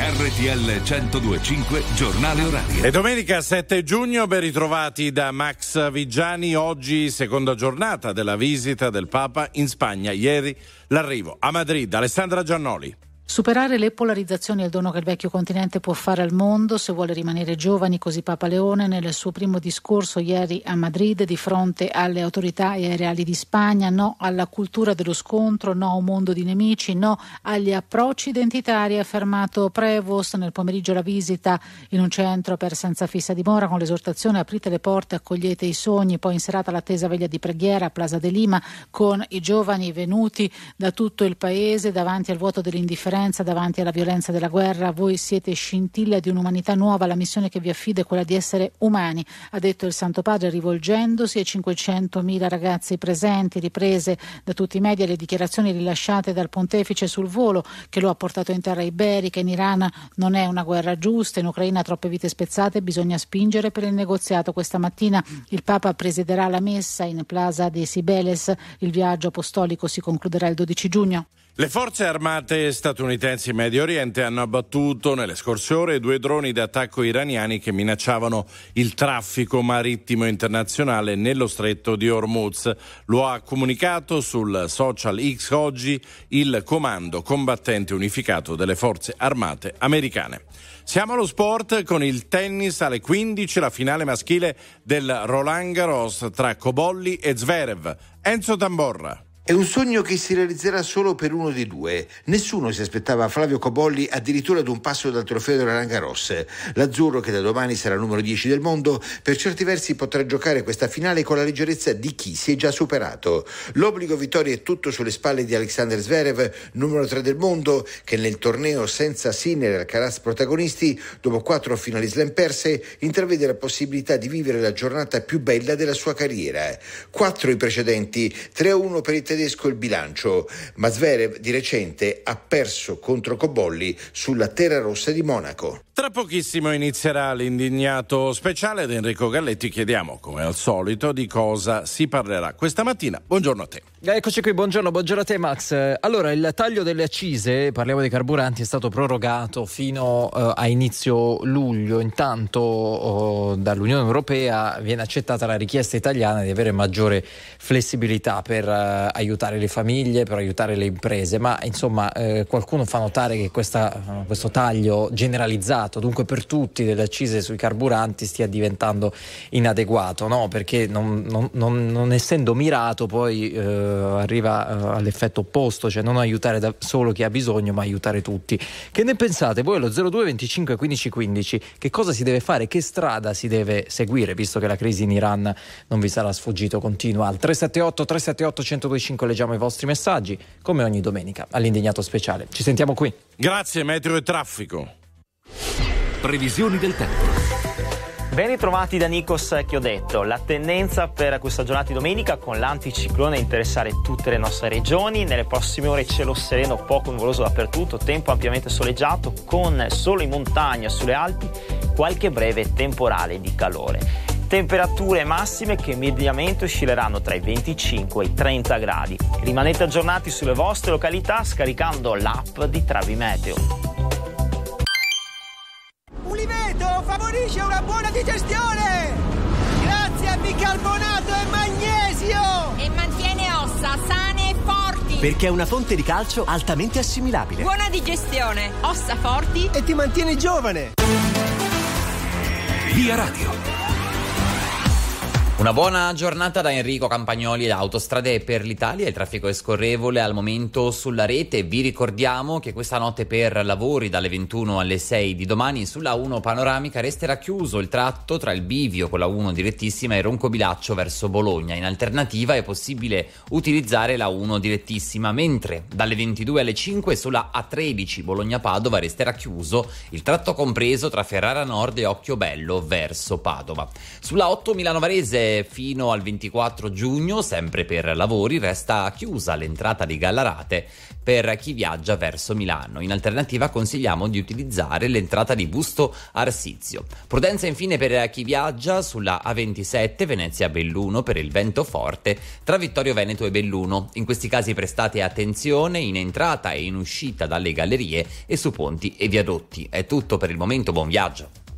RTL 102.5 Giornale Orario. E domenica 7 giugno, ben ritrovati da Max Vigiani. Oggi seconda giornata della visita del Papa in Spagna. Ieri l'arrivo a Madrid. Alessandra Giannoli. Superare le polarizzazioni è il dono che il vecchio continente può fare al mondo se vuole rimanere giovani, così Papa Leone nel suo primo discorso ieri a Madrid di fronte alle autorità e ai reali di Spagna. No alla cultura dello scontro, no a un mondo di nemici, no agli approcci identitari, ha affermato Prevost. Nel pomeriggio la visita in un centro per senza fissa dimora con l'esortazione aprite le porte, accogliete i sogni. Poi in serata l'attesa veglia di preghiera a Plaza de Lima con i giovani venuti da tutto il paese davanti al vuoto dell'indifferenza, davanti alla violenza della guerra. Voi siete scintilla di un'umanità nuova, la missione che vi affida è quella di essere umani, ha detto il Santo Padre rivolgendosi ai 500.000 ragazzi presenti. Riprese da tutti i media le dichiarazioni rilasciate dal pontefice sul volo che lo ha portato in terra iberica. In Iran non è una guerra giusta, in Ucraina troppe vite spezzate, bisogna spingere per il negoziato. Questa mattina il Papa presiderà la messa in Plaza de Cibeles. Il viaggio apostolico si concluderà il 12 giugno. Le forze armate statunitensi in Medio Oriente hanno abbattuto nelle scorse ore 2 droni d'attacco iraniani che minacciavano il traffico marittimo internazionale nello stretto di Hormuz. Lo ha comunicato sul social X oggi il Comando Combattente Unificato delle Forze Armate americane. Siamo allo sport con il tennis alle 15, la finale maschile del Roland Garros tra Cobolli e Zverev. Enzo Tamborra. È un sogno che si realizzerà solo per uno dei due. Nessuno si aspettava Flavio Cobolli addirittura ad un passo dal trofeo del Roland Garros. L'azzurro, che da domani sarà numero 10 del mondo, per certi versi potrà giocare questa finale con la leggerezza di chi si è già superato. L'obbligo vittoria è tutto sulle spalle di Alexander Zverev, numero 3 del mondo, che nel torneo senza Sinner e Alcaraz protagonisti, dopo 4 finali slam perse, intravede la possibilità di vivere la giornata più bella della sua carriera. 4 i precedenti, 3-1 per il tedesco il bilancio, ma Zverev di recente ha perso contro Cobolli sulla terra rossa di Monaco. Tra pochissimo inizierà l'indignato speciale ed Enrico Galletti chiediamo, come al solito, di cosa si parlerà questa mattina. Buongiorno a te. Eccoci qui, buongiorno a te Max. Allora, il taglio delle accise, parliamo dei carburanti, è stato prorogato fino a inizio luglio. Intanto dall'Unione Europea viene accettata la richiesta italiana di avere maggiore flessibilità per aiutare le famiglie, per aiutare le imprese, ma insomma qualcuno fa notare che questo taglio generalizzato, dunque per tutti, delle accise sui carburanti stia diventando inadeguato, no? Perché non essendo mirato poi arriva all'effetto opposto, cioè non aiutare solo chi ha bisogno ma aiutare tutti. Che ne pensate voi? Allo 02 25 15 15 che cosa si deve fare, che strada si deve seguire, visto che la crisi in Iran non vi sarà sfuggito? Continua al 378 1025, leggiamo i vostri messaggi come ogni domenica all'indignato speciale. Ci sentiamo qui. Grazie. Meteo e traffico. Previsioni del tempo. Ben ritrovati da Nikos Chiodetto. La tendenza per questa giornata di domenica con l'anticiclone è interessare tutte le nostre regioni. Nelle prossime ore cielo sereno, poco nuvoloso dappertutto, tempo ampiamente soleggiato, con solo in montagna, sulle Alpi, qualche breve temporale di calore. Temperature massime che mediamente oscilleranno tra i 25 e i 30 gradi. Rimanete aggiornati sulle vostre località scaricando l'app di Travi Meteo. Uliveto favorisce una buona digestione grazie a bicarbonato e magnesio e mantiene ossa sane e forti perché è una fonte di calcio altamente assimilabile. Buona digestione, ossa forti e ti mantiene giovane. Via Radio. Una buona giornata da Enrico Campagnoli. Autostrade per l'Italia, il traffico è scorrevole al momento sulla rete. Vi ricordiamo che questa notte per lavori dalle 21 alle 6 di domani sulla 1 panoramica resterà chiuso il tratto tra il bivio con la 1 direttissima e Roncobilaccio verso Bologna. In alternativa è possibile utilizzare la 1 direttissima, mentre dalle 22 alle 5 sulla A13 Bologna-Padova resterà chiuso il tratto compreso tra Ferrara Nord e Occhiobello verso Padova. Sulla 8 Milano Varese mentre fino al 24 giugno, sempre per lavori, resta chiusa l'entrata di Gallarate per chi viaggia verso Milano. In alternativa consigliamo di utilizzare l'entrata di Busto Arsizio. Prudenza infine per chi viaggia sulla A27 Venezia-Belluno per il vento forte tra Vittorio Veneto e Belluno. In questi casi prestate attenzione in entrata e in uscita dalle gallerie e su ponti e viadotti. È tutto per il momento, buon viaggio.